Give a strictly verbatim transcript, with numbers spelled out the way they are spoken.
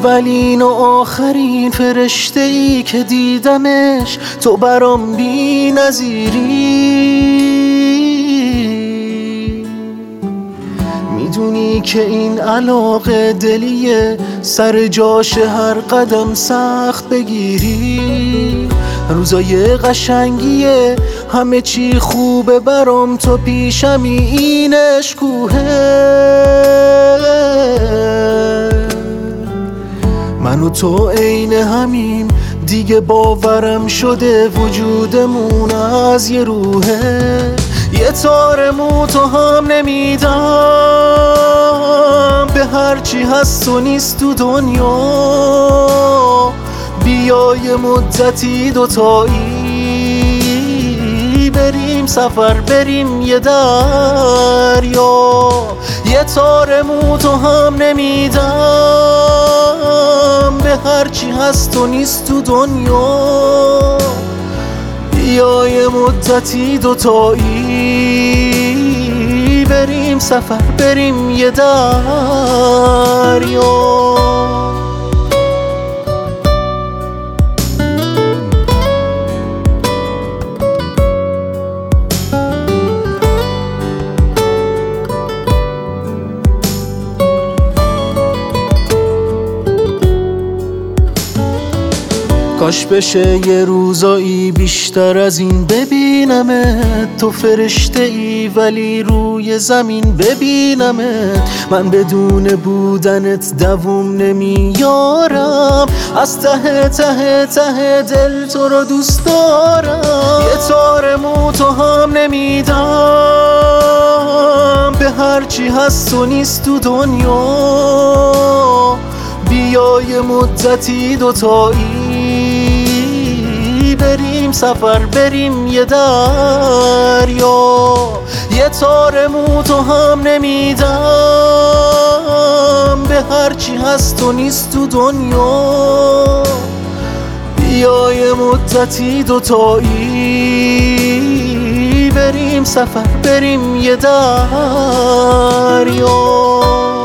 اولین و آخرین فرشته ای که دیدمش، تو برام بی نظیری. میدونی که این علاقه دلیه، سر جاش هر قدم سخت بگیری. روزای قشنگیه، همه چی خوبه برام، تو پیشمی اینش کوهه. من و تو عین همیم دیگه، باورم شده وجودمون از یه روحه. یه تار مو تو هم نمیدم به هرچی هست و نیست تو دنیا. بیا یه مدتی دوتایی بریم سفر، بریم یه دریا. یه تار مو تو هم نمیدم به هرچی هست و نیست تو دنیا. بیا یه مدتی دوتایی بریم سفر، بریم یه دریا. کاش بشه یه روزایی بیشتر از این ببینمت. تو فرشته ای ولی روی زمین ببینمت. من بدون بودنت دووم نمیارم، از ته ته ته دل تو رو دوست دارم. یه تار مو تو هم نمیدم به هرچی هست و نیست تو دنیا. بیا یه مدتی دوتایی بریم سفر، بریم یه دریا. یه تار مو تو هم نمیدم به هرچی هست و نیست تو دنیا. بیا یه مدتی دوتایی بریم سفر، بریم یه دریا.